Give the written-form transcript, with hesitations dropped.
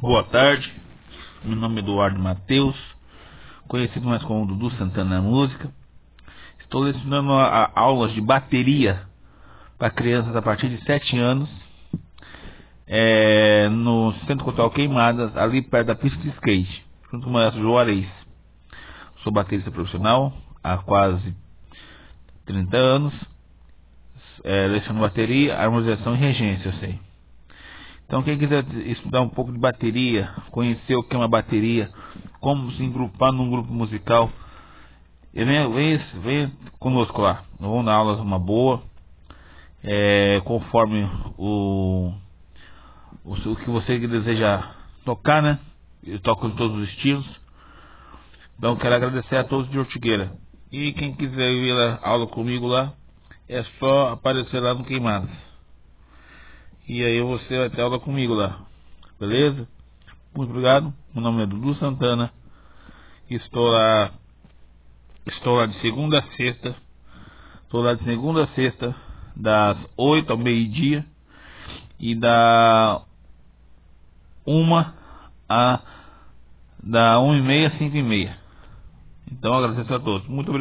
Boa tarde, meu nome é Eduardo Matheus, conhecido mais como Dudu Santana Música. Estou lecionando aulas de bateria para crianças a partir de 7 anos no Centro Cultural Queimadas, ali perto da pista de skate, junto com o maestro Juarez. Sou baterista profissional há quase 30 anos, leciono bateria, harmonização e regência, eu sei. Então quem quiser estudar um pouco de bateria, conhecer o que é uma bateria, como se engrupar num grupo musical, venha conosco lá. Nós vamos dar aulas uma boa, conforme o que você deseja tocar, né? Eu toco em todos os estilos. Então quero agradecer a todos de Ortigueira. E quem quiser ir a aula comigo lá, é só aparecer lá no Queimadas. E aí você vai ter aula comigo lá. Beleza? Muito obrigado. Meu nome é Dudu Santana. Estou lá de segunda a sexta. Estou lá de segunda a sexta, das 8 ao meio-dia. E da 1h30 às 5h30. Então agradeço a todos. Muito obrigado.